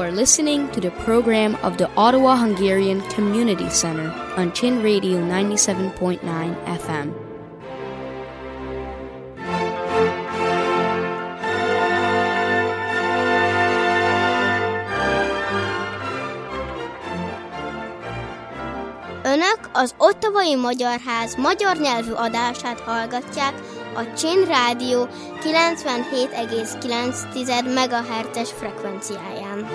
are listening to the program of the Ottawa Hungarian Community Center on Chin Radio 97.9 FM. Önök az Ottawai Magyar Ház magyar nyelvű adását hallgatják a Chin Rádió 97,9 MHz-es frekvenciáján.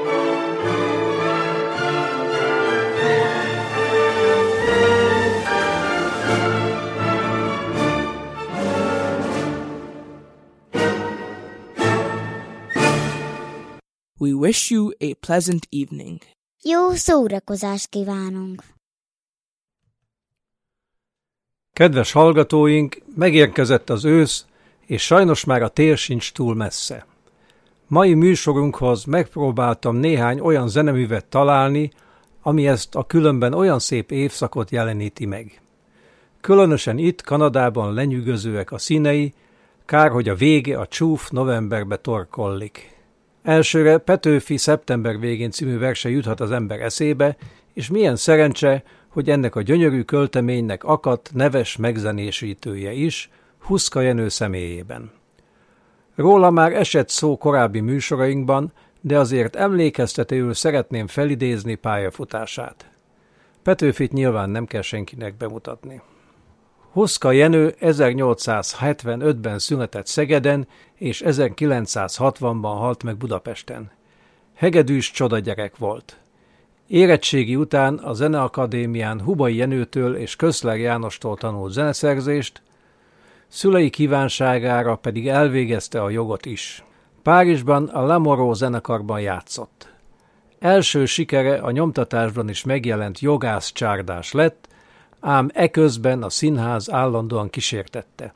We wish you a pleasant evening. Jó szórakozást kívánunk! Kedves hallgatóink, megérkezett az ősz, és sajnos már a tél sincs túl messze. Mai műsorunkhoz megpróbáltam néhány olyan zeneművet találni, ami ezt a különben olyan szép évszakot jeleníti meg. Különösen itt, Kanadában lenyűgözőek a színei, kár, hogy a vége, a csúf novemberbe torkollik. Elsőre Petőfi Szeptember végén című verse juthat az ember eszébe, és milyen szerencse, hogy ennek a gyönyörű költeménynek akadt neves megzenésítője is, Huszka Jenő személyében. Róla már esett szó korábbi műsorainkban, de azért emlékeztetőül szeretném felidézni pályafutását. Petőfit nyilván nem kell senkinek bemutatni. Huszka Jenő 1875-ben született Szegeden, és 1960-ban halt meg Budapesten. Hegedűs csodagyerek volt. Érettségi után a Zeneakadémián Hubai Jenőtől és Köszler Jánostól tanult zeneszerzést, szülei kívánságára pedig elvégezte a jogot is. Párizsban a Lamoró zenekarban játszott. Első sikere a nyomtatásban is megjelent Jogász csárdás lett, ám eközben a színház állandóan kísértette.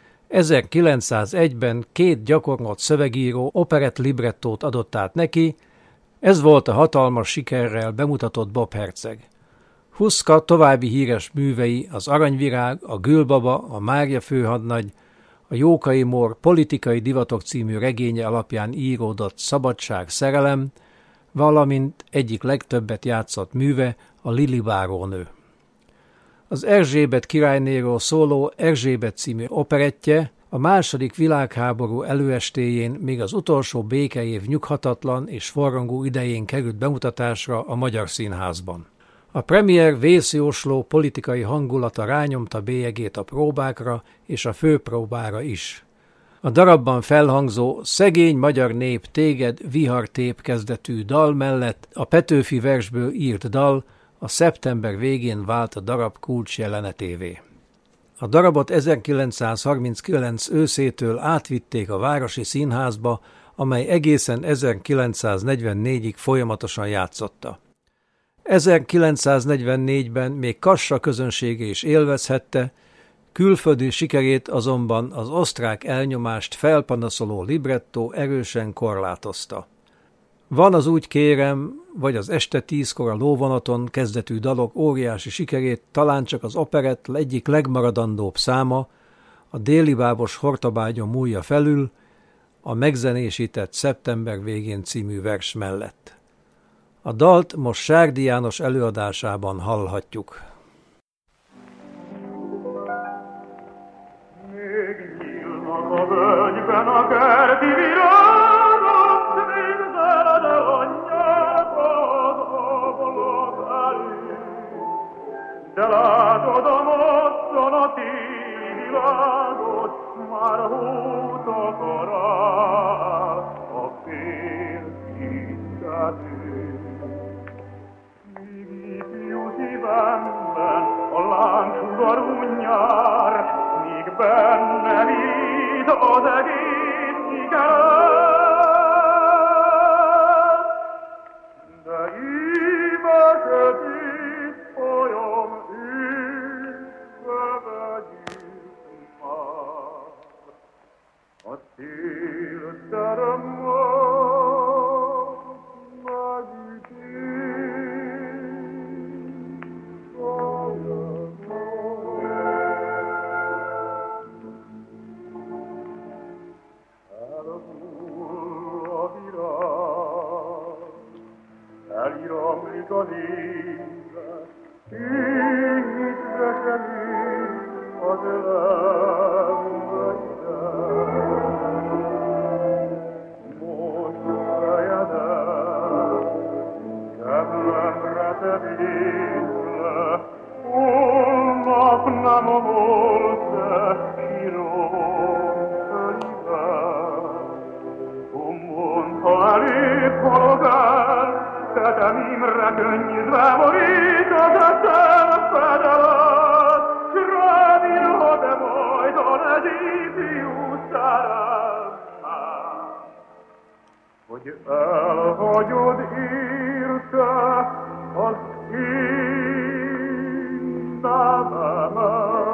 1901-ben 2 gyakornott szövegíró operett librettót adott át neki, ez volt a hatalmas sikerrel bemutatott Bob Herceg. Huszka további híres művei az Aranyvirág, a Gülbaba, a Mária főhadnagy, a Jókai Mór politikai divatok című regénye alapján íródott Szabadság, szerelem, valamint egyik legtöbbet játszott műve a Lili bárónő. Az Erzsébet királynéról szóló Erzsébet című operettje a II. Világháború előestéjén még az utolsó békeév nyughatatlan és forrongó idején került bemutatásra a Magyar Színházban. A premier vészjósló politikai hangulata rányomta bélyegét a próbákra és a főpróbára is. A darabban felhangzó Szegény magyar nép téged vihartép kezdetű dal mellett a Petőfi versből írt dal a szeptember végén vált a darab kulcsjelenetévé. A darabot 1939 őszétől átvitték a Városi Színházba, amely egészen 1944-ig folyamatosan játszotta. 1944-ben még Kassa közönsége is élvezhette, külföldi sikerét azonban az osztrák elnyomást felpanaszoló librettó erősen korlátozta. Van az Úgy kérem, vagy az Este 10-kor a lóvonaton kezdetű dalok óriási sikerét talán csak az operett egyik legmaradandóbb száma, a Déli bábos hortabágyon múlja felül, a megzenésített Szeptember végén című vers mellett. A dalt most Sárdi János előadásában hallhatjuk. Még nyílnak a völgyben a kerti virágok, végzel, de a nyelv az ablak elé. De látod a moccon a téli világot, már húzok rá a fél kittető. Míg ifjú szívemben a lángsugarú nyár, míg benne víz az egész sikerem. De évesedik folyam én, élet, ígyre semmi az elembe ideg. Most fejedet, kemlemre te vidd le, holnap nem volt-e sírom fölivel. Mondta elég halogál, Tetem Imre könnyűzve borítod a szemfedelet, s rád írod-e majd a legífiú szerelmet, hogy elhagyod írte az én nevemet.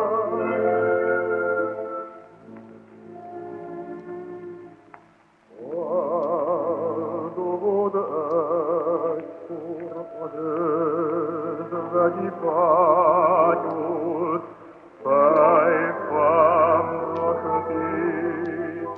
Dobod egykor az özvegyi vágyult, fejfámra sötét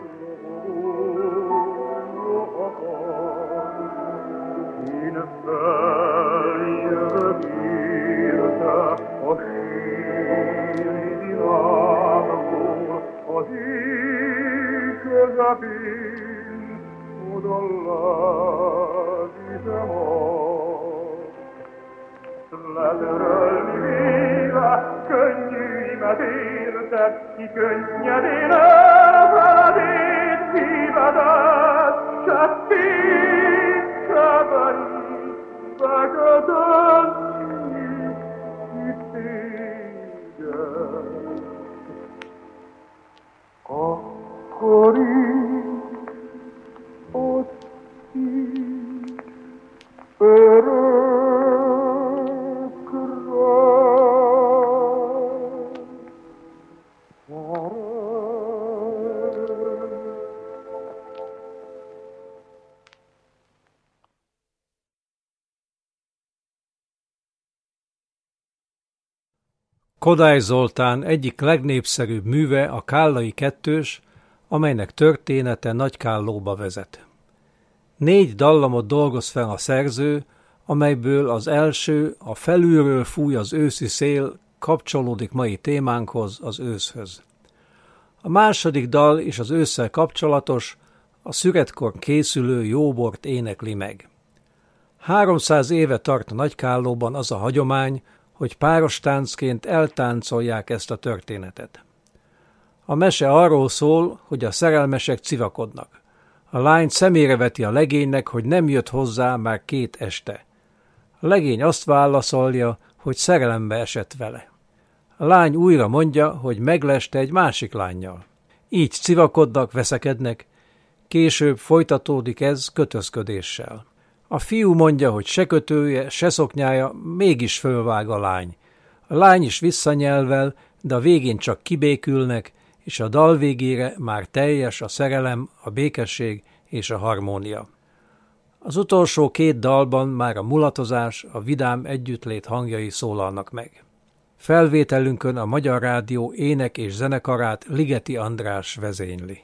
lógó akar. Én feljövök írte a síri világból, az ég közepén oda lázítem letörölni véle könnyűimet érted, ki könnyedén elfeledét szívedet, se tény, se beli, bekötözni itt téged. Akkor így ott így örökre. Kodály Zoltán egyik legnépszerűbb műve a Kállai kettős, amelynek története Nagykállóba vezet. 4 dallamot dolgoz fel a szerző, amelyből az első, a Felülről fúj az őszi szél kapcsolódik mai témánkhoz, az őszhöz. A második dal is az ősszel kapcsolatos, a szüretkor készülő jóbort énekli meg. 300 éve tart a Nagykállóban az a hagyomány, hogy páros táncként eltáncolják ezt a történetet. A mese arról szól, hogy a szerelmesek civakodnak. A lány szemére veti a legénynek, hogy nem jött hozzá már 2 este. A legény azt válaszolja, hogy szerelembe esett vele. A lány újra mondja, hogy megleste egy másik lánnyal. Így civakodnak, veszekednek, később folytatódik ez kötözködéssel. A fiú mondja, hogy se kötője, se szoknyája, mégis fölvág a lány. A lány is visszanyelvel, de a végén csak kibékülnek, és a dal végére már teljes a szerelem, a békesség és a harmónia. Az utolsó 2 dalban már a mulatozás, a vidám együttlét hangjai szólalnak meg. Felvételünkön a Magyar Rádió ének- és zenekarát Ligeti András vezényli.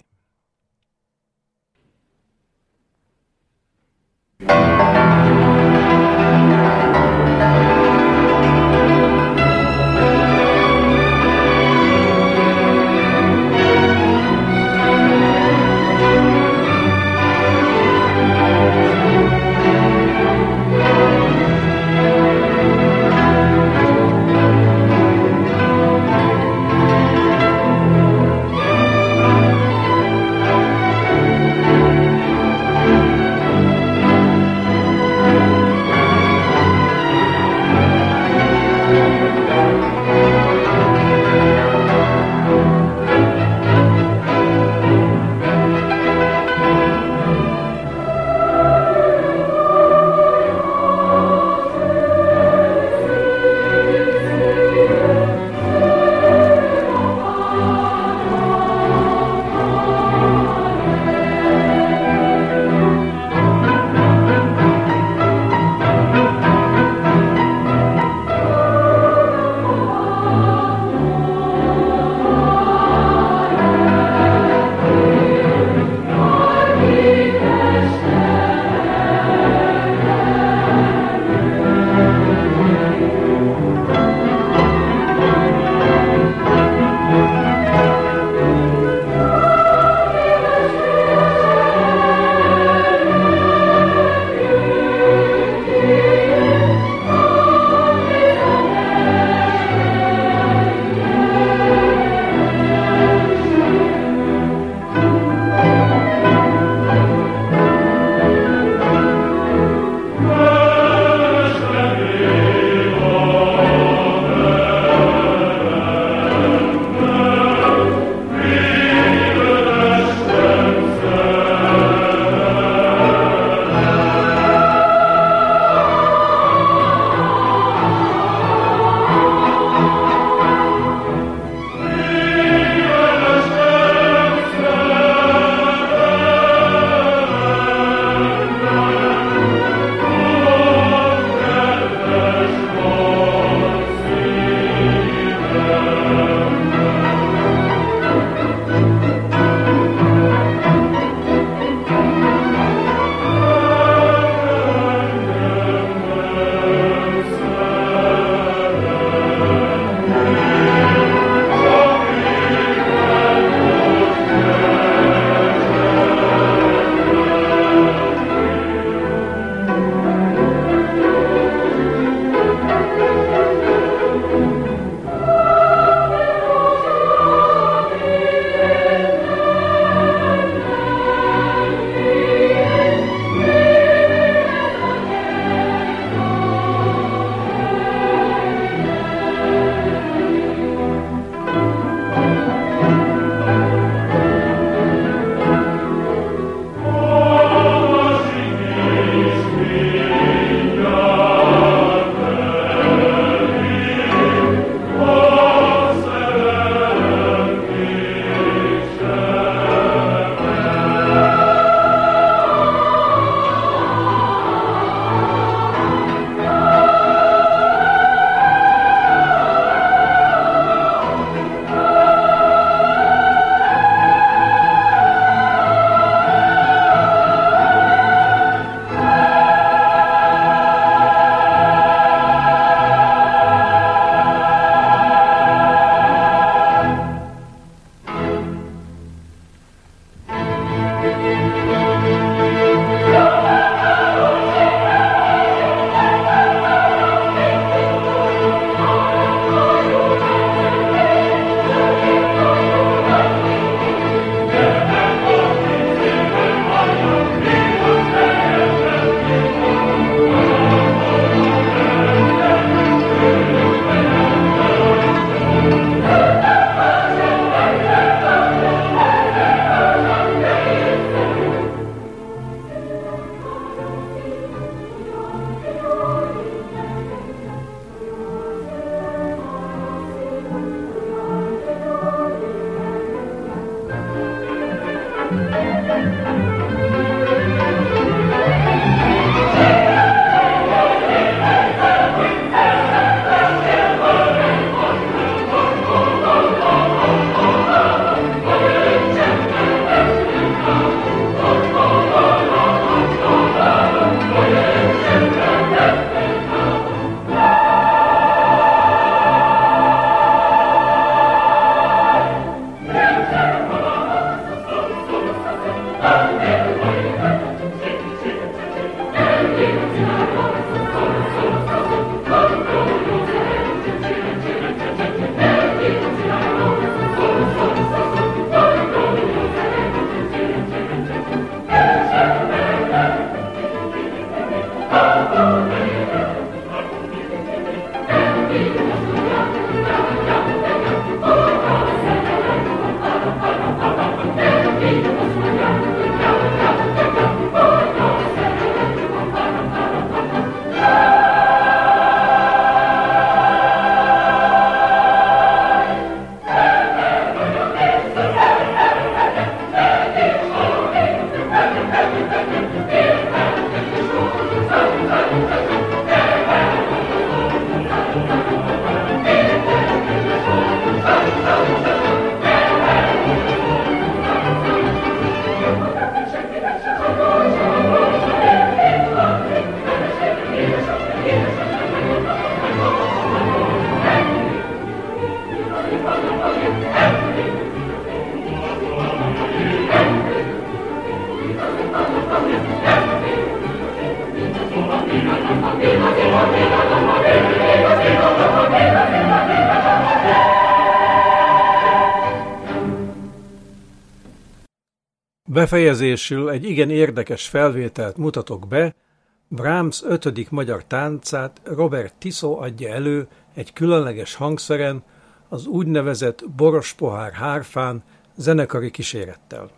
Befejezésül egy igen érdekes felvételt mutatok be, Brahms 5. magyar táncát Robert Tissot adja elő egy különleges hangszeren, az úgynevezett borospohár hárfán zenekari kísérettel.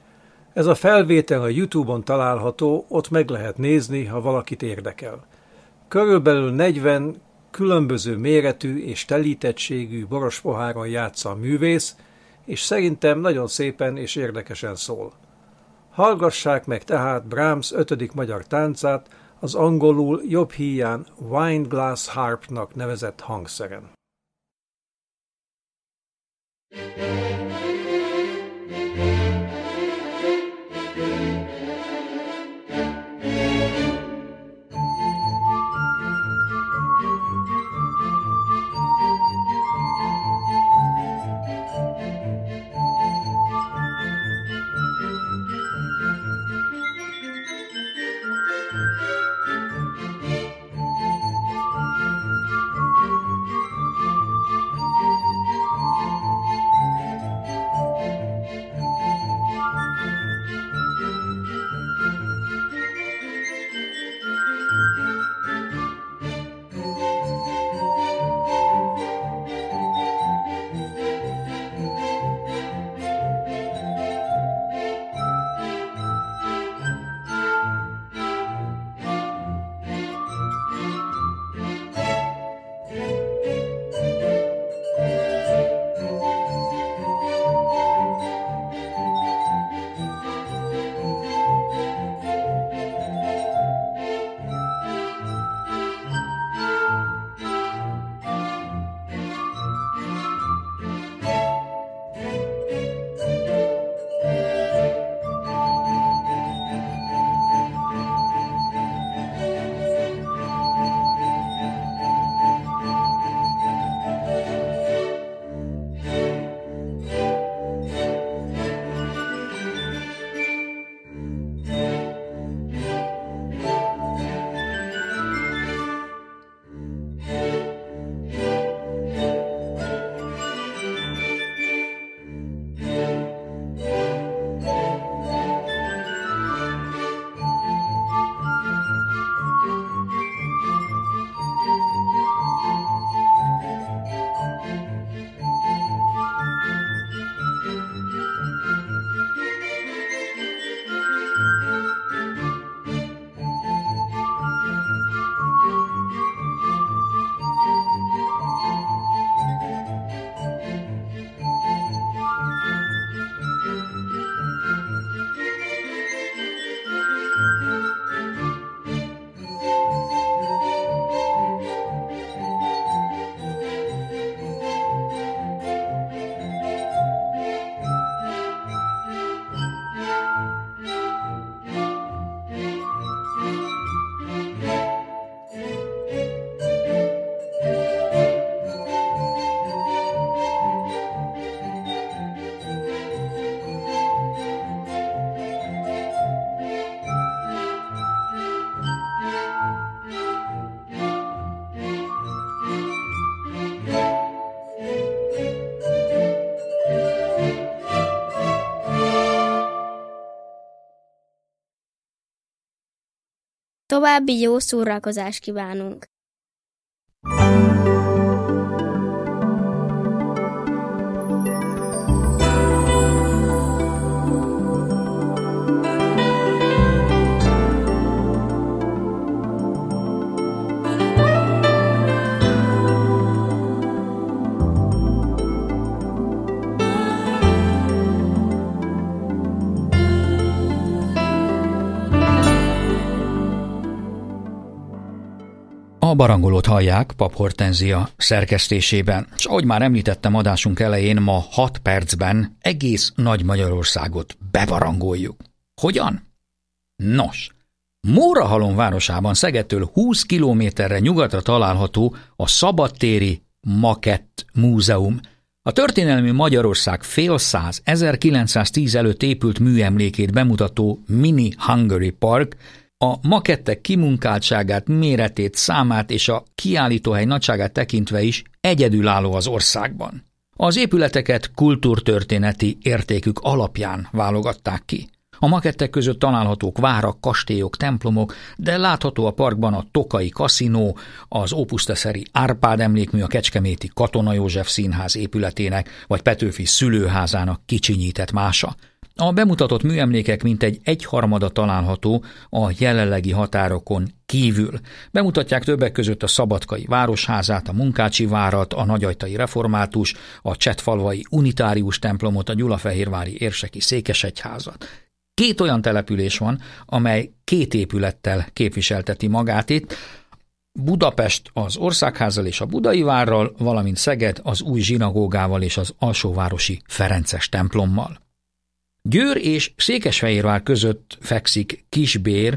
Ez a felvétel a YouTube-on található, ott meg lehet nézni, ha valakit érdekel. Körülbelül 40 különböző méretű és telítettségű borospoháron játsza a művész, és szerintem nagyon szépen és érdekesen szól. Hallgassák meg tehát Brahms 5. magyar táncát az angolul jobb híján Wine Glass Harpnak nevezett hangszeren. További jó szórakozást kívánunk! A barangolót hallják Pap Hortenzia szerkesztésében, és ahogy már említettem adásunk elején, ma 6 percben egész Nagy Magyarországot bebarangoljuk. Hogyan? Nos, Mórahalom városában Szegedtől 20 kilométerre nyugatra található a Szabadtéri Makett Múzeum. A történelmi Magyarország félszáz 1910 előtt épült műemlékét bemutató Mini Hungary Park a makettek kimunkáltságát, méretét, számát és a kiállítóhely nagyságát tekintve is egyedülálló az országban. Az épületeket kultúrtörténeti értékük alapján válogatták ki. A makettek között találhatók várak, kastélyok, templomok, de látható a parkban a Tokai kaszinó, az Ópuszteszeri Árpád emlékmű, a kecskeméti Katona József Színház épületének vagy Petőfi szülőházának kicsinyített mása. A bemutatott műemlékek mintegy 1/3 található a jelenlegi határokon kívül. Bemutatják többek között a Szabadkai Városházát, a Munkácsi várat, a Nagyajtai Református, a Csettfalvai Unitárius templomot, a Gyulafehérvári Érseki Székesegyházat. 2 olyan település van, amely 2 épülettel képviselteti magát itt, Budapest az Országházzal és a Budai várral, valamint Szeged az új zsinagógával és az alsóvárosi Ferences templommal. Győr és Székesfehérvár között fekszik Kisbér,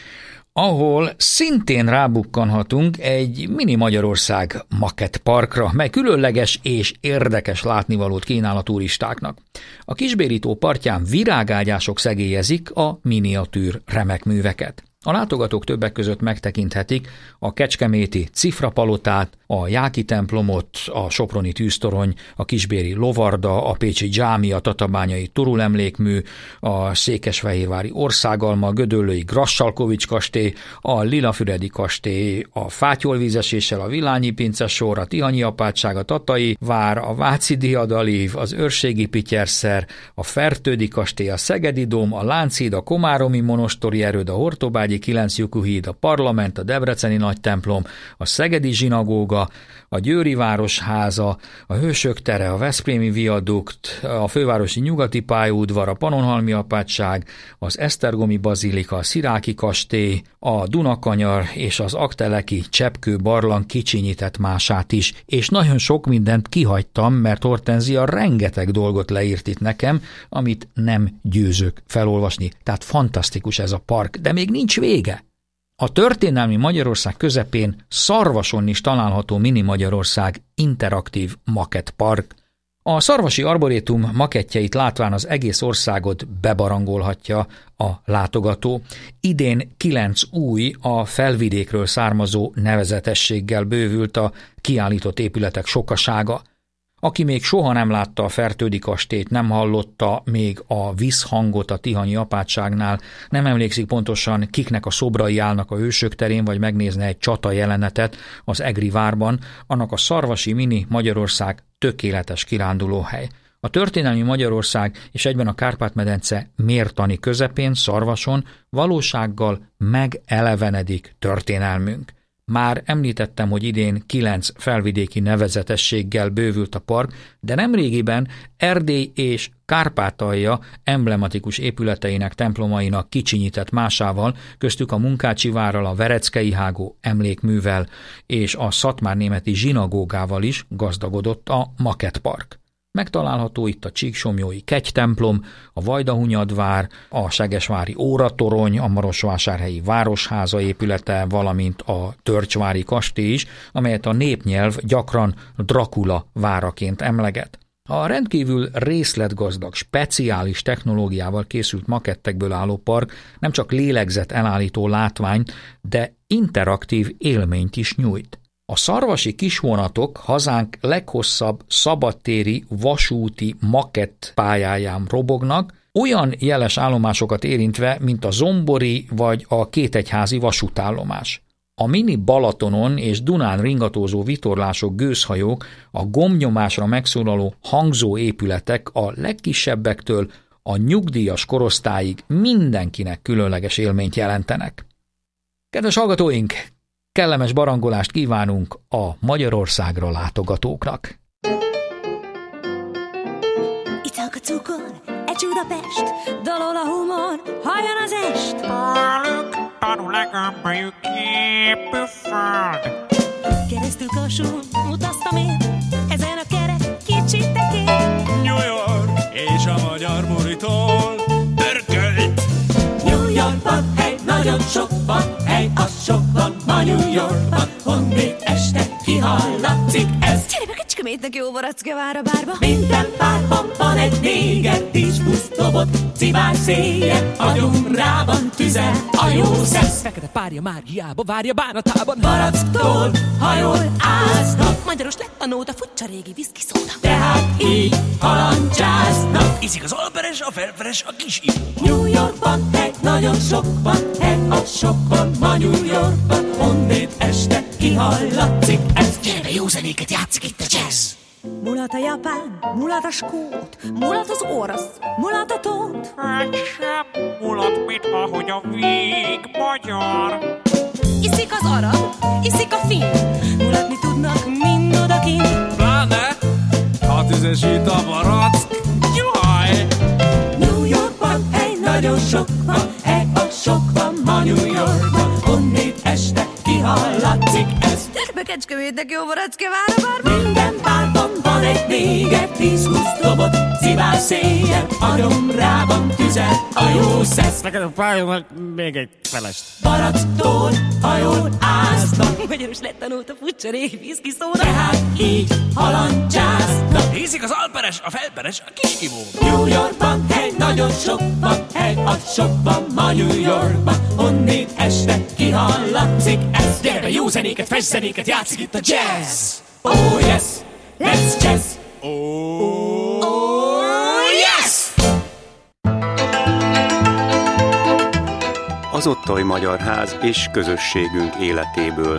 ahol szintén rábukkanhatunk egy mini Magyarország makett parkra, mely különleges és érdekes látnivalót kínál a turistáknak. A Kisbéri tó partján virágágyások szegélyezik a miniatűr remekműveket. A látogatók többek között megtekinthetik a kecskeméti Cifrapalotát, a Jáki templomot, a soproni tűztorony, a kisbéri Lovarda, a pécsi dzsámia, a tatabányai Turul emlékmű, a székesfehérvári Országalma, a gödöllői Grassalkovics kastély, a Lilafüredi kastély, a Fátyolvízeséssel, a Villányi pincesor, a Tihanyi apátság, a Tatai vár, a Váci diadalív, az Őrségi Pityerszer, a Fertődi kastély, a Szegedi dóm, a Lánchíd, a Komáromi monostori erőd, a Hortobágyi 9 lyukú híd, a Parlament, a Debreceni nagytemplom, a Szegedi zsinagóga, a Győri városháza, a Hősök tere, a Veszprémi viadukt, a fővárosi nyugati pályaudvar, a Pannonhalmi apátság, az Esztergomi bazilika, a Sziráki kastély, a Dunakanyar és az Akteleki cseppkő barlang kicsinyített mását is, és nagyon sok mindent kihagytam, mert Hortenzia rengeteg dolgot leírt itt nekem, amit nem győzök felolvasni. Tehát fantasztikus ez a park, de még nincs vége. A történelmi Magyarország közepén Szarvason is található Mini Magyarország interaktív makett park. A Szarvasi Arborétum makettjeit látván az egész országot bebarangolhatja a látogató. Idén 9 új, a felvidékről származó nevezetességgel bővült a kiállított épületek sokasága. Aki még soha nem látta a Fertődi kastélyt, nem hallotta még a visszhangot a Tihanyi apátságnál, nem emlékszik pontosan, kiknek a szobrai állnak a Hősök terén, vagy megnézne egy csata jelenetet az Egri várban, annak a Szarvasi Mini Magyarország tökéletes kirándulóhely. A történelmi Magyarország és egyben a Kárpát-medence mértani közepén, Szarvason valósággal megelevenedik történelmünk. Már említettem, hogy idén 9 felvidéki nevezetességgel bővült a park, de nemrégiben Erdély és Kárpátalja emblematikus épületeinek, templomainak kicsinyített másával, köztük a Munkácsi várral, a Vereckei hágó emlékművel és a szatmárnémeti zsinagógával is gazdagodott a makettpark. Megtalálható itt a Csíksomlyói kegytemplom, a Vajdahunyadvár, a segesvári óratorony, a marosvásárhelyi városháza épülete, valamint a Törcsvári kastély is, amelyet a népnyelv gyakran Dracula váraként emleget. A rendkívül részletgazdag, speciális technológiával készült makettekből álló park nem csak lélegzet elállító látvány, de interaktív élményt is nyújt. A szarvasi kisvonatok hazánk leghosszabb szabadtéri vasúti makett pályáján robognak, olyan jeles állomásokat érintve, mint a zombori vagy a kétegyházi vasútállomás. A mini Balatonon és Dunán ringatózó vitorlások, gőzhajók, a gombnyomásra megszólaló hangzó épületek a legkisebbektől a nyugdíjas korosztályig mindenkinek különleges élményt jelentenek. Kedves hallgatóink, kellemes barangolást kívánunk a Magyarországra látogatóknak! Italk a cukor, egy Budapest, dalol a humor, halljon az est! Tanul legalább a föld. Keresztül Kassún utaztam én, ezen a kerek kicsi tekén. New York és a magyar Muritól örkölt. New Yorkban hely, nagyon sok van, hely, az sok van, ma New Yorkban. Honnét este kihallatszik ez. Gyere be kecskemétnek jó Barackja vár a bárba. Minden párban van egy néger, 10 busztobot, cibál széjjel, agyomrában tüzel a jó szesz. Fekete párja már hiába várja bánatában. Baracktól, ha jól áznak, magyaros lett a nóta, futcsa régi viszki szóda. Tehát így halandzsáznak. Iszik az alperes, a felperes, a kis imó. New Yorkban hely, nagyon sok van, hely, az sok van, ma New Yorkban. Honnét este kihallatszik ez. Gyere be, jó zenéket játszik itt a jazz. Mulat a japán, mulat a skót, mulat az orosz, mulat a tót. Egy sem mulat, mint ahogy a vég magyar. Iszik az arab, iszik a finn, mulatni tudnak mind odakint. Pláne, ha tüzesít a barack, juhaj! New Yorkban hely, nagyon sok van, hely, az sok van, ma New Yorkban. Honnét este kihallatszik ez. Gyere be Kecskemétnek jó Barackja vár a bárba. Minden bárban van egy néger, 10-20 dobot, szivár széjjel, agyomrában tüzel a jó szesz. Neked a pályának még egy felest. Baracktól, ha jól áznak, magyaros lett a nóta, futcsa régi viszki szóda. Tehát így halandzsáznak. Iszik az alperes, a felperes, a kis imó. New Yorkban hely, nagyon sok van, hely, az sok van, ma New Yorkban. Honnét este kihallatszik ez. Gyere be, jó zenéket, fest zenéket játszik itt a jazz. Oh yes, let's jazz. Oh yes! Az Otthai Magyar Ház és közösségünk életéből.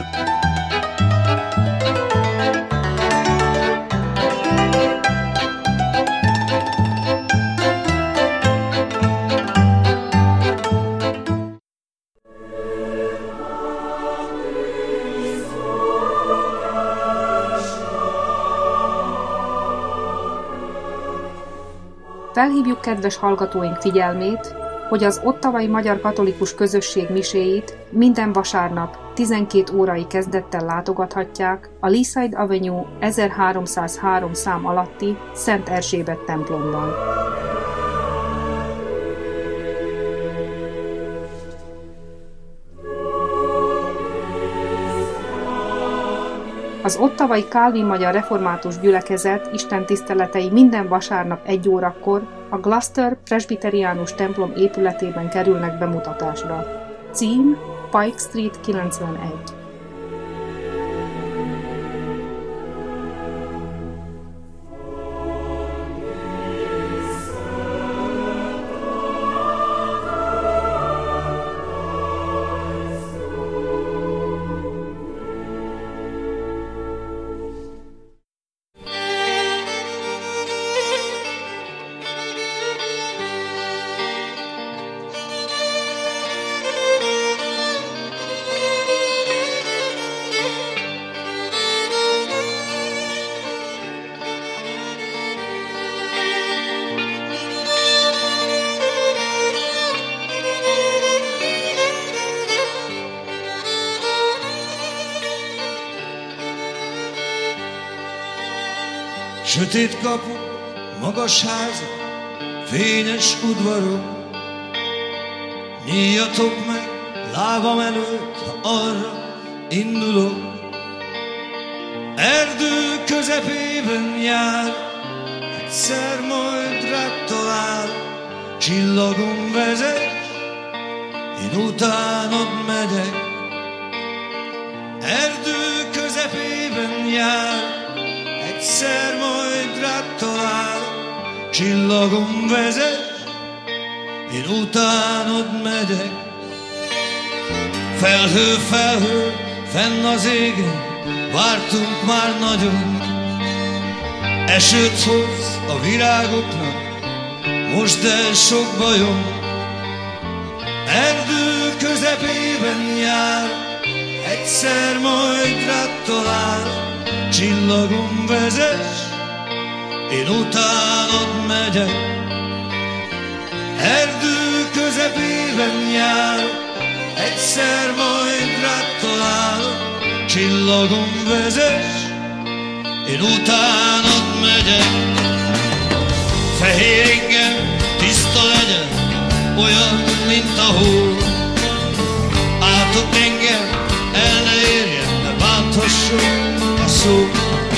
Felhívjuk kedves hallgatóink figyelmét, hogy az ottawai magyar katolikus közösség miséit minden vasárnap 12 órai kezdettel látogathatják a Leaside Avenue 1303 szám alatti Szent Erzsébet templomban. Az ottawai Calvin Magyar Református Gyülekezet istentiszteletei minden vasárnap 1 órakor a Gloucester Presbyteriánus templom épületében kerülnek bemutatásra. Cím Pike Street 91. Sötét kapu, magas házak, fényes udvarok. Nyíljatok meg lábam előtt, ha arra indulok. Erdő közepében jár, egyszer majd rád talál. Csillagom vezet, én utánad megyek. Erdő közepében jár, egyszer majd rád talál, csillagom vezet, én utánad megyek. Felhő, felhő, fenn az égen, vártunk már nagyon. Esőt hoz a virágoknak, most el sok bajom. Erdő közepében jár, egyszer majd rád talál, csillagom vezess, én utánad megyek. Erdő közepében jár, egyszer majd rád talál, csillagom vezess, én utánad megyek. Fehér ingem, tiszta legyen, olyan, mint a hó. Átok engem, el ne érjen, ne bánthasson a szó.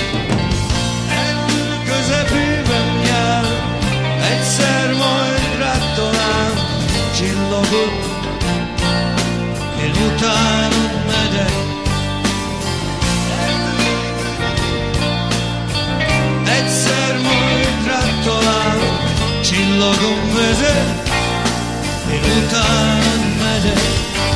Erdő közepében jár, egyszer majd rád talál csillagot, én utánad megyek. Egyszer majd rád talál, csillagom vezet, én utánad megyek.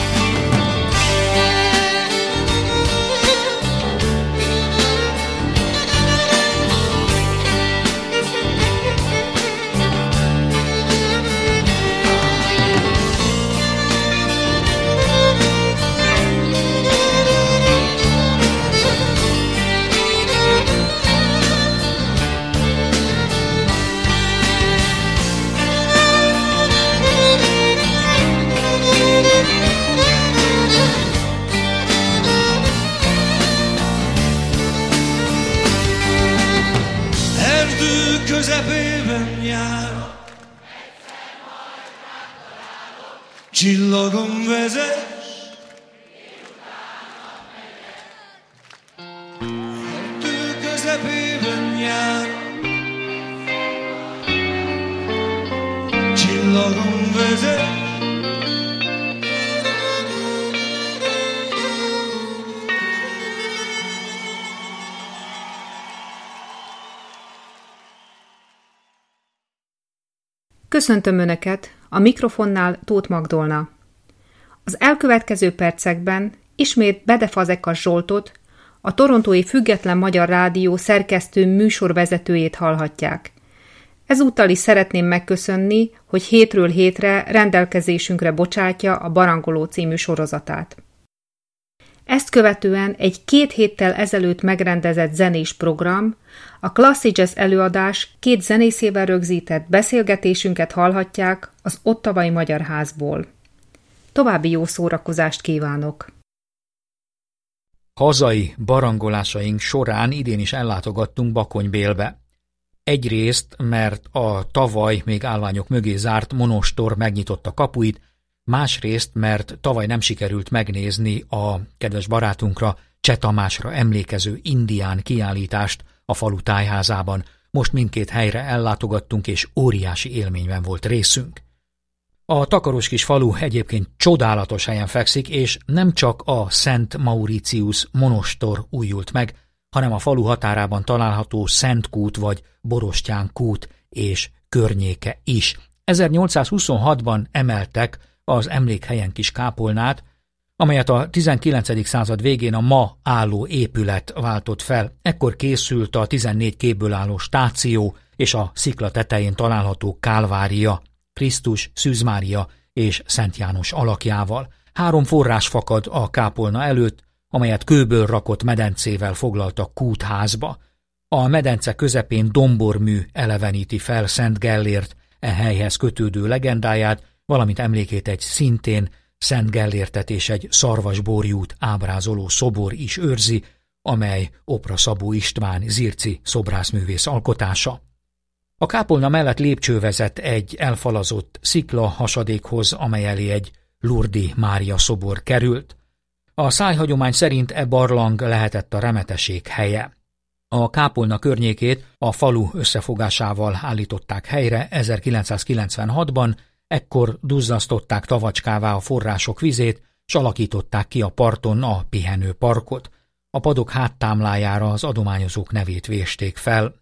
Közepében jár, csillagom vezess, erdő közepében jár, csillagom vezess. Köszöntöm Önöket, a mikrofonnál Tóth Magdolna. Az elkövetkező percekben ismét Bede Fazekas Zsoltot, a Torontói Független Magyar Rádió szerkesztő műsorvezetőjét hallhatják. Ezúttal is szeretném megköszönni, hogy hétről hétre rendelkezésünkre bocsátja a Barangoló című sorozatát. Ezt követően egy 2 héttel ezelőtt megrendezett zenés program, a Klasszi Jazz előadás 2 zenészével rögzített beszélgetésünket hallhatják az Ottawai Magyar Házból. További jó szórakozást kívánok! Hazai barangolásaink során idén is ellátogattunk Bakonybélbe. Egyrészt, mert a tavaly még állványok mögé zárt monostor megnyitotta kapuit, másrészt, mert tavaly nem sikerült megnézni a kedves barátunkra, Cseh Tamásra emlékező indián kiállítást a falu tájházában. Most mindkét helyre ellátogattunk, és óriási élményben volt részünk. A takaros kis falu egyébként csodálatos helyen fekszik, és nem csak a Szent Mauritius monostor újult meg, hanem a falu határában található Szentkút vagy Borostyán kút és környéke is. 1826-ban emeltek az emlékhelyen kis kápolnát, amelyet a 19. század végén a ma álló épület váltott fel. Ekkor készült a 14 képből álló stáció és a szikla tetején található Kálvária, Krisztus, Szűz Mária és Szent János alakjával. 3 forrás fakad a kápolna előtt, amelyet kőből rakott medencével foglaltak kútházba. A medence közepén dombormű eleveníti fel Szent Gellért helyhez kötődő legendáját, valamint emlékét egy szintén Szent Gellértet és egy szarvasborjút ábrázoló szobor is őrzi, amely Opra Szabó István zirci szobrászművész alkotása. A kápolna mellett lépcső vezet egy elfalazott szikla hasadékhoz, amely elé egy Lurdi Mária szobor került. A szájhagyomány szerint e barlang lehetett a remeteség helye. A kápolna környékét a falu összefogásával állították helyre 1996-ban, ekkor duzzasztották tavacskává a források vizét, s alakították ki a parton a pihenő parkot. A padok háttámlájára az adományozók nevét vésték fel.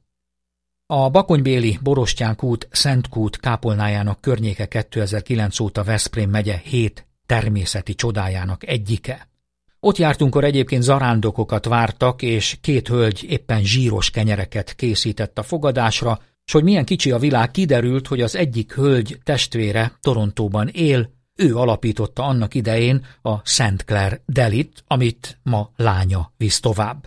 A bakonybéli Borostyán kút Szentkút kápolnájának környéke 2009 óta Veszprém megye 7 természeti csodájának egyike. Ott jártunkkor egyébként zarándokokat vártak, és 2 hölgy éppen zsíros kenyereket készített a fogadásra, s hogy milyen kicsi a világ, kiderült, hogy az egyik hölgy testvére Torontóban él, ő alapította annak idején a St. Clair Delit, amit ma lánya visz tovább.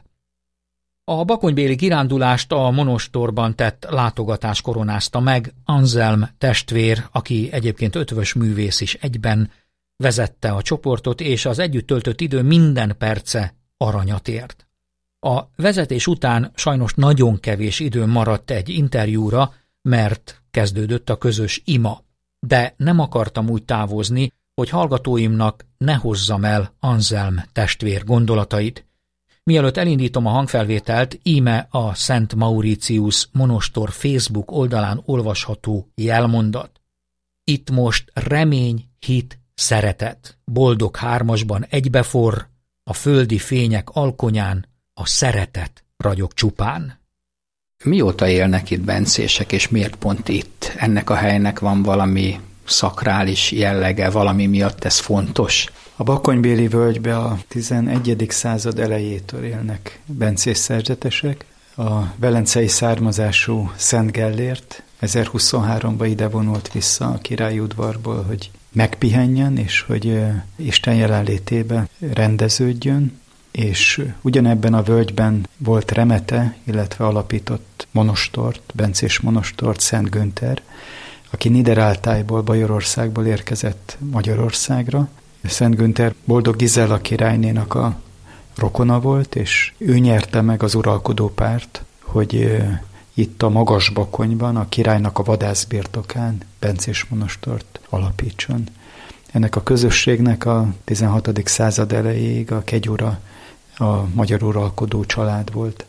A bakonybéli kirándulást a monostorban tett látogatás koronázta meg. Anselm testvér, aki egyébként ötvös művész is egyben, vezette a csoportot, és az együtt töltött idő minden perce aranyat ért. A vezetés után sajnos nagyon kevés idő maradt egy interjúra, mert kezdődött a közös ima, de nem akartam úgy távozni, hogy hallgatóimnak ne hozzam el Anselm testvér gondolatait. Mielőtt elindítom a hangfelvételt, íme a Szent Mauritius monostor Facebook oldalán olvasható jelmondat. Itt most remény, hit, szeretet, boldog hármasban egybeforr, a földi fények alkonyán a szeretet ragyog csupán. Mióta élnek itt bencések, és miért pont itt? Ennek a helynek van valami szakrális jellege, valami miatt ez fontos? A Bakonybéli völgybe a 11. század elejétől élnek bencés szerzetesek. A velencei származású Szent Gellért 1023-ban ide vonult vissza a királyi udvarból, hogy megpihenjen, és hogy Isten jelenlétébe rendeződjön, és ugyanebben a völgyben volt remete, illetve alapított monostort, bencés monostort Szent Günther, aki Niederaltájból, Bajorországból érkezett Magyarországra. Szent Günther Boldog Gizella királynénak a rokona volt, és ő nyerte meg az uralkodó párt, hogy itt a Magas-Bakonyban, a királynak a vadászbirtokán bencés monostort alapítson. Ennek a közösségnek a 16. század elejéig a kegyura a magyar uralkodó család volt,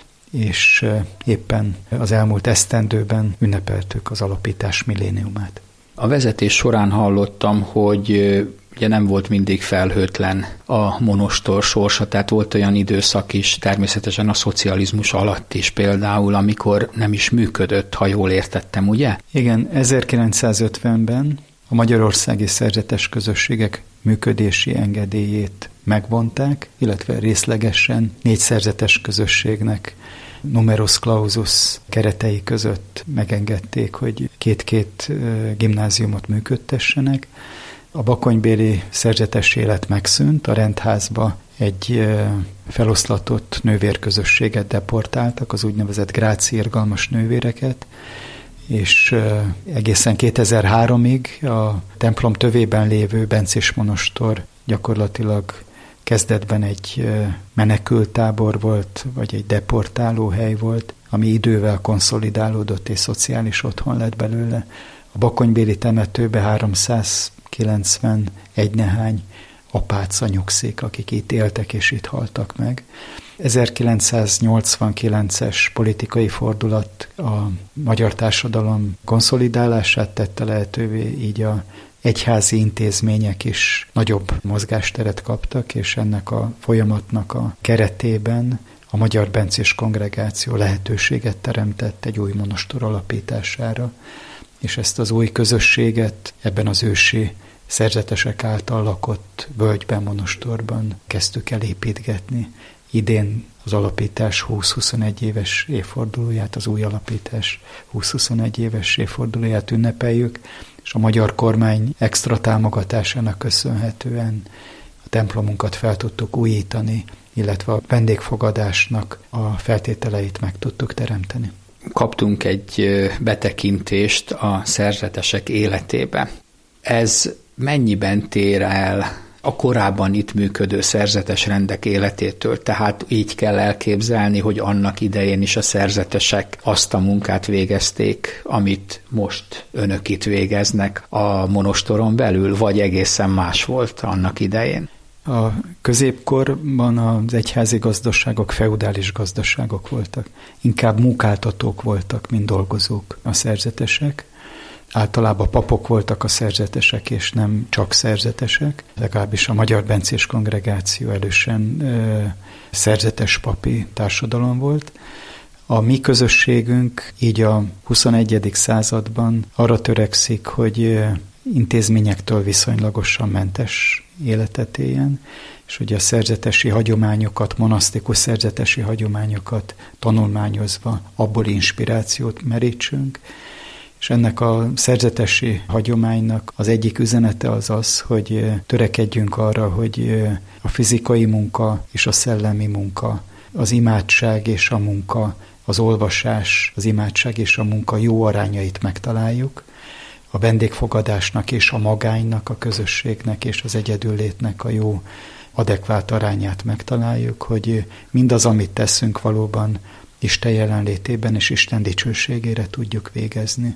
és éppen az elmúlt esztendőben ünnepeltük az alapítás milléniumát. A vezetés során hallottam, hogy ugye nem volt mindig felhőtlen a monostor sorsa, tehát volt olyan időszak is, természetesen a szocializmus alatt is például, amikor nem is működött, ha jól értettem, ugye? Igen, 1950-ben a magyarországi szerzetes közösségek működési engedélyét megvonták, illetve részlegesen 4 szerzetes közösségnek numerus clausus keretei között megengedték, hogy 2 gimnáziumot működtessenek. A bakonybéli szerzetes élet megszűnt, a rendházba egy feloszlatott nővérközösséget deportáltak, az úgynevezett gráci irgalmas nővéreket, és egészen 2003-ig a templom tövében lévő bencés monostor gyakorlatilag kezdetben egy menekülttábor volt, vagy egy deportáló hely volt, ami idővel konszolidálódott és szociális otthon lett belőle. A bakonybéli temetőbe 391 nehány apáca nyugszik, akik itt éltek és itt haltak meg. 1989-es politikai fordulat a magyar társadalom konszolidálását tette lehetővé, így a egyházi intézmények is nagyobb mozgásteret kaptak, és ennek a folyamatnak a keretében a Magyar Bencés Kongregáció lehetőséget teremtett egy új monostor alapítására, és ezt az új közösséget ebben az ősi szerzetesek által lakott völgyben, monostorban kezdtük el építgetni. Idén az alapítás 20-21 éves évfordulóját, az új alapítás 20-21 éves évfordulóját ünnepeljük, és a magyar kormány extra támogatásának köszönhetően a templomunkat fel tudtuk újítani, illetve a vendégfogadásnak a feltételeit meg tudtuk teremteni. Kaptunk egy betekintést a szerzetesek életébe. Ez mennyiben tér el a korábban itt működő szerzetes rendek életétől? Tehát így kell elképzelni, hogy annak idején is a szerzetesek azt a munkát végezték, amit most önök itt végeznek a monostoron belül, vagy egészen más volt annak idején? A középkorban az egyházi gazdaságok feudális gazdaságok voltak. Inkább munkáltatók voltak, mint dolgozók a szerzetesek. Általában papok voltak a szerzetesek, és nem csak szerzetesek. Legalábbis a Magyar Bencés Kongregáció elősen szerzetes papi társadalom volt. A mi közösségünk így a 21. században arra törekszik, hogy intézményektől viszonylagosan mentes életet éljen, és hogy a szerzetesi hagyományokat, monasztikus szerzetesi hagyományokat tanulmányozva abból inspirációt merítsünk. És ennek a szerzetesi hagyománynak az egyik üzenete az az, hogy törekedjünk arra, hogy a fizikai munka és a szellemi munka, az imádság és a munka, az olvasás, az imádság és a munka jó arányait megtaláljuk, a vendégfogadásnak és a magánynak, a közösségnek és az egyedüllétnek a jó adekvát arányát megtaláljuk, hogy mindaz, amit teszünk, valóban Isten jelenlétében és Isten dicsőségére tudjuk végezni.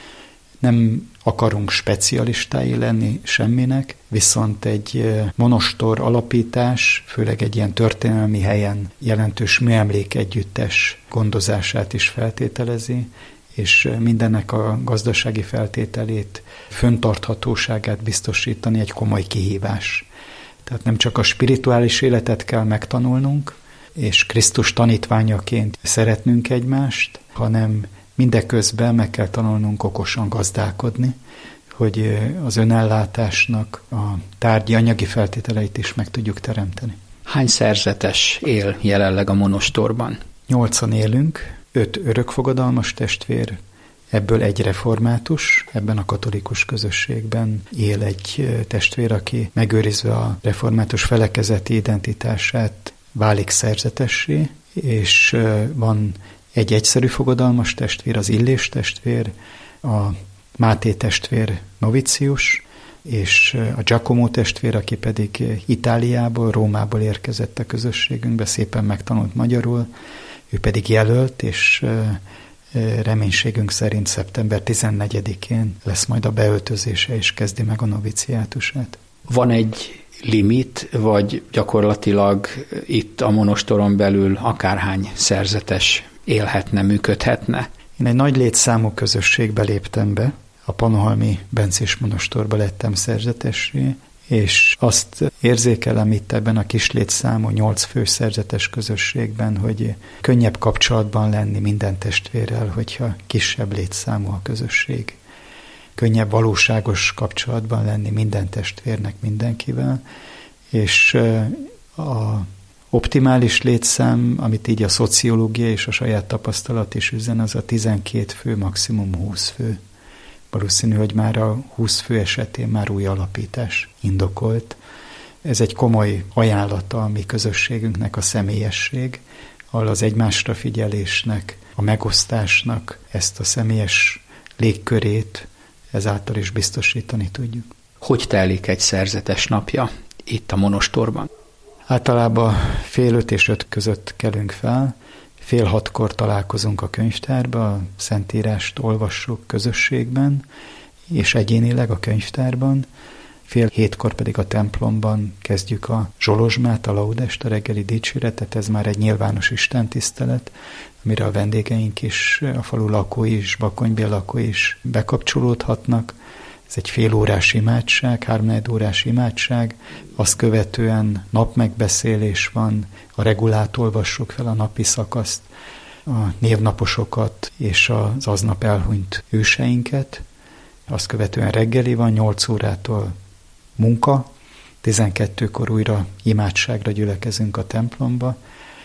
Nem akarunk specialistái lenni semminek, viszont egy monostor alapítás, főleg egy ilyen történelmi helyen jelentős műemlékegyüttes gondozását is feltételezi, és mindennek a gazdasági feltételét, föntarthatóságát biztosítani egy komoly kihívás. Tehát nem csak a spirituális életet kell megtanulnunk, és Krisztus tanítványaként szeretnünk egymást, hanem mindeközben meg kell tanulnunk okosan gazdálkodni, hogy az önellátásnak a tárgyi anyagi feltételeit is meg tudjuk teremteni. Hány szerzetes él jelenleg a monostorban? 8-an élünk, 5 örökfogadalmas testvér, ebből egy református, ebben a katolikus közösségben él egy testvér, aki megőrizve a református felekezeti identitását válik szerzetessé, és van egy egyszerű fogadalmas testvér, az Illés testvér, a Máté testvér novicius, és a Giacomo testvér, aki pedig Itáliából, Rómából érkezett a közösségünkbe, szépen megtanult magyarul, ő pedig jelölt, és reménységünk szerint szeptember 14-én lesz majd a beöltözése, és kezdi meg a noviciátusát. Van egy limit, vagy gyakorlatilag itt a monostoron belül akárhány szerzetes élhetne, működhetne? Én egy nagy létszámú közösségbe léptem be, a Panohalmi Bencés monostorba lettem szerzetessé, és azt érzékelem itt ebben a kis létszámú 8 fő szerzetes közösségben, hogy könnyebb kapcsolatban lenni minden testvérrel, hogyha kisebb létszámú a közösség. Könnyebb valóságos kapcsolatban lenni minden testvérnek, mindenkivel, és a optimális létszám, amit így a szociológia és a saját tapasztalat is üzen, az a 12 fő, maximum 20 fő. Valószínű, hogy már a 20 fő esetén már új alapítás indokolt. Ez egy komoly ajánlata a mi közösségünknek, a személyesség, ahol az egymásra figyelésnek, a megosztásnak ezt a személyes légkörét ezáltal is biztosítani tudjuk. Hogy telik egy szerzetes napja itt a monostorban? Általában 4:30 és 5 között kelünk fel, 5:30 találkozunk a könyvtárba, a Szentírást olvassuk közösségben, és egyénileg a könyvtárban, 6:30 pedig a templomban kezdjük a zsolozsmát, a laudest, a reggeli dicséretet, ez már egy nyilvános istentisztelet, amire a vendégeink is, a falu lakói is, Bakonybél lakói is bekapcsolódhatnak. Ez egy félórás imádság, 3-4 órás imádság, azt követően napmegbeszélés van, a regulát olvassuk fel, a napi szakaszt, a névnaposokat és az aznap elhunyt őseinket, azt követően reggeli van, 8 órától munka, 12-kor újra imádságra gyülekezünk a templomba,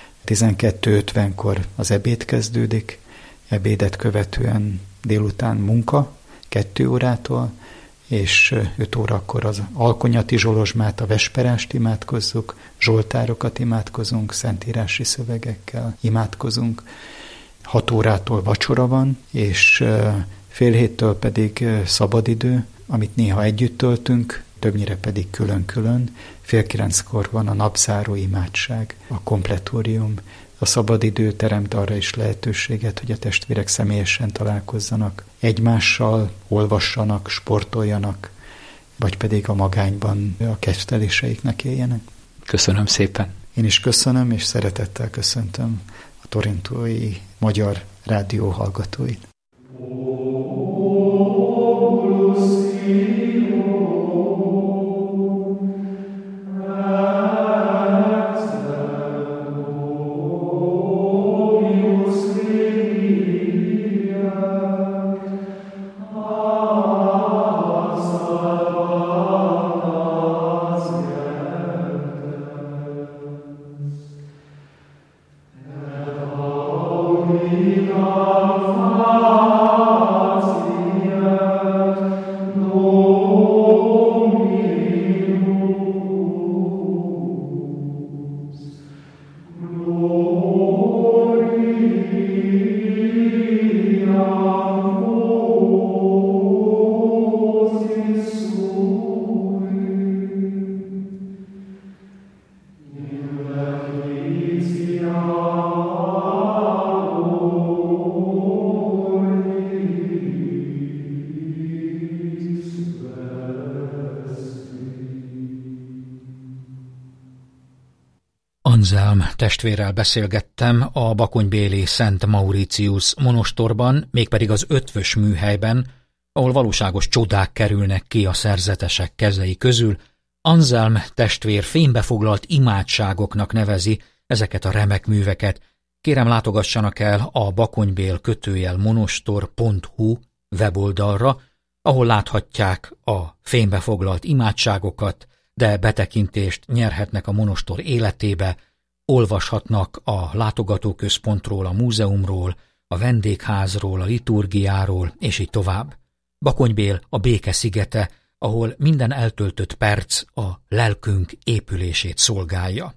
12:50-kor az ebéd kezdődik, ebédet követően délután munka, 2 órától, és 5 órakor az alkonyati zsolozsmát, a vesperást imádkozzuk, zsoltárokat imádkozunk, szentírási szövegekkel imádkozunk. 6 órától vacsora van, és 6:30 pedig szabadidő, amit néha együtt töltünk, többnyire pedig külön-külön. 8:30 van a napzáró imádság, a kompletórium. A szabadidő teremt arra is lehetőséget, hogy a testvérek személyesen találkozzanak egymással, olvassanak, sportoljanak, vagy pedig a magányban a kedvteléseiknek éljenek. Köszönöm szépen. Én is köszönöm, és szeretettel köszöntöm a torintói magyar rádió hallgatóit. Anselm testvérrel beszélgettem a bakonybéli Szent Mauritius monostorban, mégpedig az Ötvös műhelyben, ahol valóságos csodák kerülnek ki a szerzetesek kezei közül. Anselm testvér fénybefoglalt imádságoknak nevezi ezeket a remek műveket. Kérem, látogassanak el a bakonybél-monostor.hu weboldalra, ahol láthatják a fénybefoglalt imádságokat, de betekintést nyerhetnek a monostor életébe, olvashatnak a látogatóközpontról, a múzeumról, a vendégházról, a liturgiáról, és így tovább. Bakonybél a béke szigete, ahol minden eltöltött perc a lelkünk épülését szolgálja.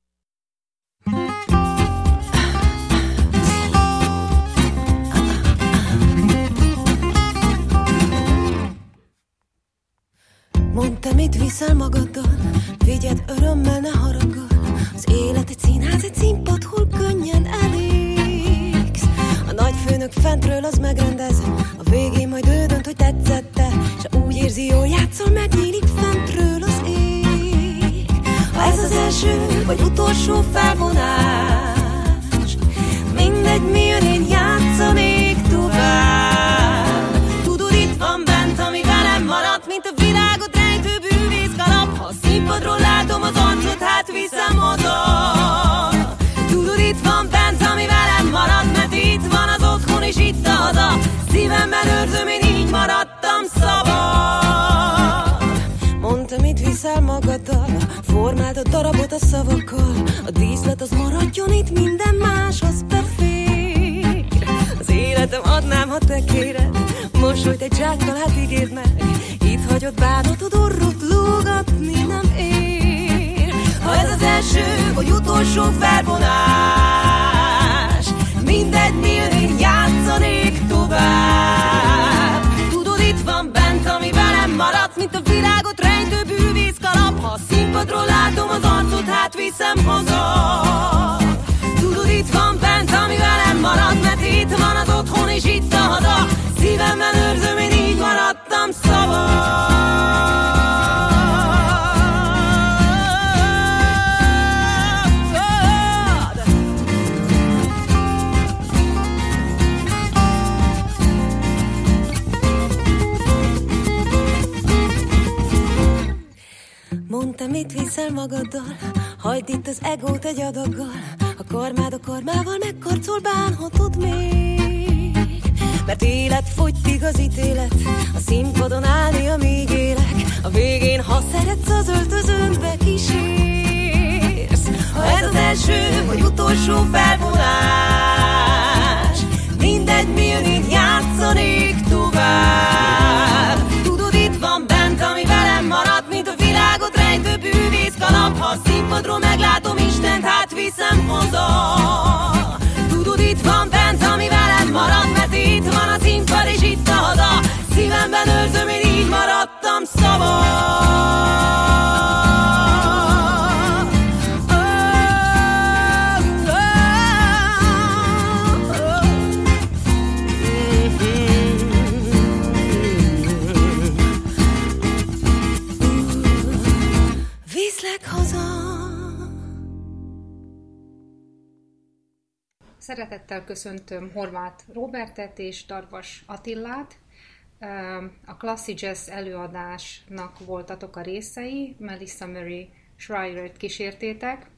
Mondd, te mit viszel magaddal, vigyed örömmel, ne haragudj. Az élet egy színház, egy színpad, hol könnyen elégsz. A nagyfőnök fentről az megrendez, a végén majd ő dönt, hogy tetszette, s úgy érzi, jól játszol, megnyílik fentről az ég. Ha ez az első vagy utolsó felvonás, mindegy, mi jön, én játszanék tovább. Tudod, itt van bent, ami velem maradt, mint a világot rejtő bűvészkalap. Ha a színpadról látom az arcot, hát viszem haza. Tudod, itt van bent, ami velem maradt, mert itt van az otthon és itt a haza. Szívemben őrzöm, én így maradtam szabad. Mondta, mit viszel magaddal, formáld a darabot a szavakkal. A díszlet az maradjon itt, minden más az befér. Az életem adnám, ha te kéred, mosolyt egy zsákkal, hát ígérd meg. Itt hagyod bánatod, orrot lógatni nem ér. Ha ez az első vagy utolsó felvonás, mindegy, mi jön, én játszanék tovább. Tudod, itt van bent, ami velem maradt, mint a világot rejtő bűvészkalap. Ha a színpadról látom az arcot, hát viszem haza. Tudod, itt van bent, ami velem maradt, mert itt van az otthon és itt a haza. Szívemben őrzöm, én így maradtam szabad. Mondd, te mit viszel magaddal, hagyd itt az egót egy adaggal. A karmád a karmával megkarcol, bánhatod még. Mert élet fogytig az ítélet, a színpadon állni, amíg élek. A végén, ha szeretsz, az öltözőmbe kísérsz. Ha ez az első vagy utolsó felvonás, mindegy, mi jön, én játszanék tovább. Tudod, itt van bent, ami velem maradt, mint a világot rejtő bűvészkalap. Ha a színpadról meglátom Istent, hát viszem haza. Tudod, itt van bent, ami velem maradt, mert itt van a színpad és itt a haza. Szívemben őrzöm, én így maradtam szabad. Viszlek haza. Szeretettel köszöntöm Horváth Róbertet és Darvas Attillát. A Classy Jazz előadásnak voltatok a részei, Melissa Murray Schreiert kísértétek.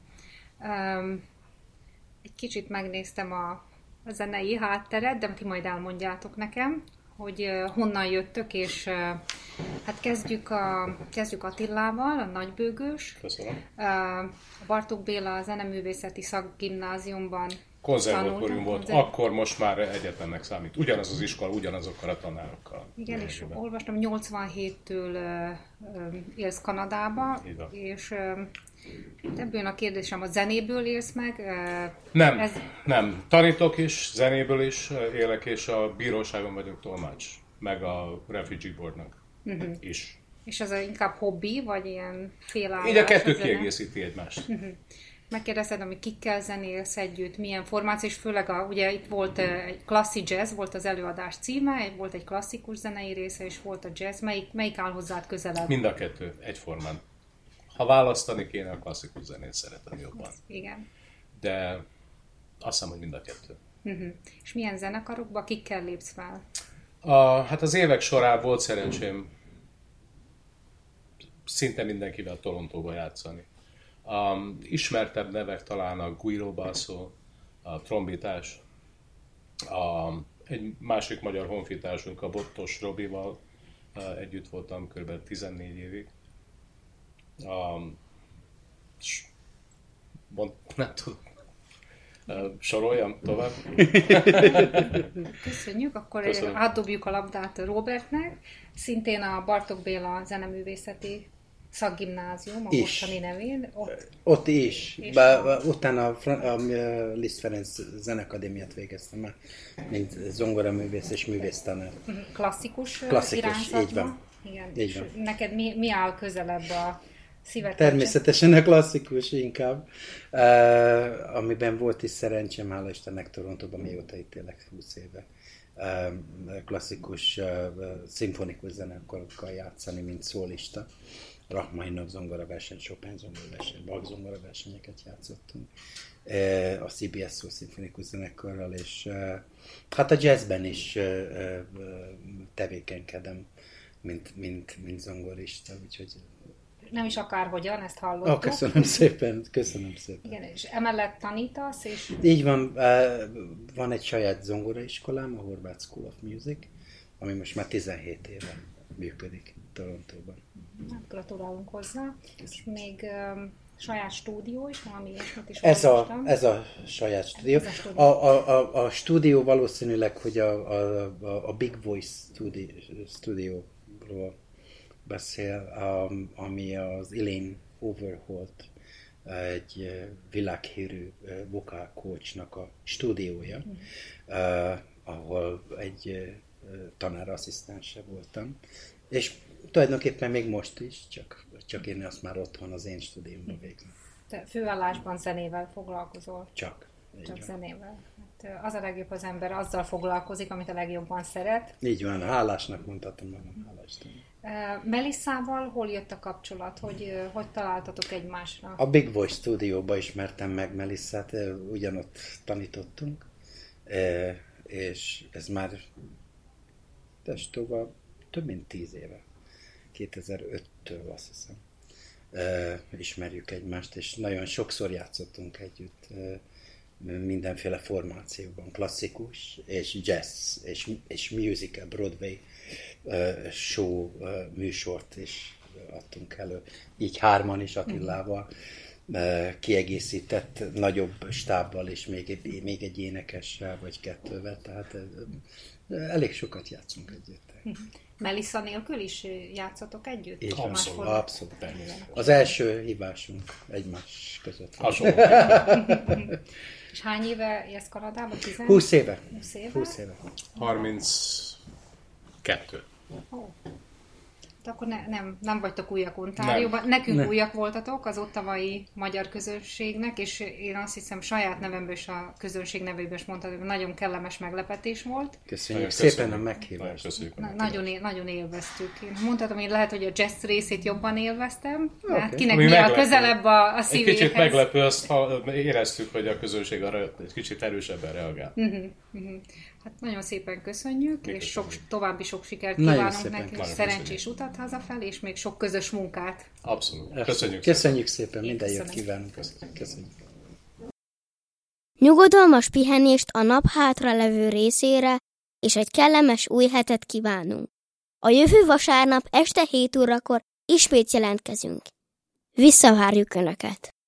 Egy kicsit megnéztem a zenei hátteret, de ti majd elmondjátok nekem, hogy honnan jöttök, és hát kezdjük Attillával, a nagybőgős. Köszönöm. Bartók Béla Zeneművészeti Szakgimnáziumban konzervatórium volt, akkor most már egyetemnek számít. Ugyanaz az iskola, ugyanazokkal a tanárokkal. Igen, és olvastam, 87-től élsz Kanadába, és ebből a kérdésem, a zenéből élsz meg? Nem. Tanítok is, zenéből is élek, és a bíróságon vagyok tolmács, meg a Refugee Boardnak is. És ez inkább hobbi, vagy ilyen félállás? Így a kettő kiegészíti egymást. Megkérdezted, hogy kikkel zenélsz együtt, milyen formáció, és főleg ugye itt volt egy Classy Jazz, volt az előadás címe, volt egy klasszikus zenei része, és volt a jazz. Melyik áll hozzád közelebb? Mind a kettő, egyformán. Ha választani kéne, a klasszikus zenét szeretem jobban. Igen. De azt hiszem, hogy mind a kettő. És milyen zenekarokba kikkel lépsz fel? Hát az évek során volt szerencsém szinte mindenkivel Torontóba játszani. Ismertebb nevek talán a Guiro Basso, a trombitás, egy másik magyar honfitársunk, a Bottos Robival együtt voltam kb. 14 évig. Nem tudom. Soroljam tovább. Köszönjük, akkor Köszönöm. átdobjuk a labdát Robertnek. Szintén a Bartók Béla zeneművészeti szakgimnázium, a mostani nevén. Ott is. Utána a Liszt Ferenc Zenekadémiát végeztem el, mint zongoraművész és művésztanár. Klasszikus Klasszikus, így van. Igen. Így van. Neked mi áll közelebb a szívedhez? Természetesen a klasszikus inkább, amiben volt is szerencsém, hála Istennek Torontóban, mióta itt élek 20 éve. Klasszikus, szimfonikus zenekarokkal játszani, mint szólista. Rachmaninov zongoraverseny, Chopin zongoraverseny, Bach zongoraversenyeket játszottunk. A CBS Szó szimfonikus zenekarral, és hát a jazzben is tevékenykedem, mint zongorista, úgyhogy... Nem is akárhogyan, ezt hallottuk. Köszönöm szépen, köszönöm szépen. Igen, és emellett tanítasz, és... Így van, van egy saját zongoraiskolám, a Horváth School of Music, ami most már 17 éve működik Torontóban. Hát, gratulálunk hozzá. És még saját stúdió is, valami ilyesmit is ez a saját stúdió. A stúdió valószínűleg, hogy a Big Voice stúdióról beszél, ami az Elaine Overholt, egy világhírű vocal coachnak a stúdiója, ahol egy tanárasszisztense voltam. És tulajdonképpen még most is, csak én azt már otthon az én stúdiómban végzem. Te főállásban zenével foglalkozol? Csak zenével. Hát az a legjobb, az ember azzal foglalkozik, amit a legjobban szeret. Így van, hálásnak mondhatom magam, hálás. Melissával hol jött a kapcsolat? Hogy találtatok egymásra? A Big Voice stúdióba ismertem meg Melissát, ugyanott tanítottunk, és ez már több mint 10 éve, 2005-től azt hiszem, ismerjük egymást, és nagyon sokszor játszottunk együtt mindenféle formációban, klasszikus, és jazz, és musical, Broadway show műsort is adtunk elő. Így hárman is Attilával, kiegészített nagyobb stábbal, és még egy énekessel, vagy kettővel, tehát elég sokat játszunk együtt. Melissa nélkül is játszotok együtt? Így abszolút. Az első hívásunk egymás között. És hány éve élsz Kanadában? 20 éve. 20 éve? 32. Akkor nem vagytok újak Ontárióban. Nekünk újak voltatok az ottavai magyar közönségnek, és én azt hiszem saját nevemből és a közönség nevéből is mondhatom, hogy nagyon kellemes meglepetés volt. Köszönjük szépen a meghívást. Nagyon élveztük. Én mondhatom, hogy lehet, hogy a jazz részét jobban élveztem, hát kinek mi a közelebb a szívéhez. Egy kicsit meglepő, azt éreztük, hogy a közönség arra egy kicsit erősebben reagál. Hát nagyon szépen köszönjük, és további sok sikert kívánunk nekünk, szerencsés utat hazafelé, és még sok közös munkát. Abszolút. Köszönjük szépen, minden jót kívánunk. Köszönjük. Nyugodalmas pihenést a nap hátra levő részére, és egy kellemes új hetet kívánunk. A jövő vasárnap este 7 órakor ismét jelentkezünk. Visszavárjuk Önöket!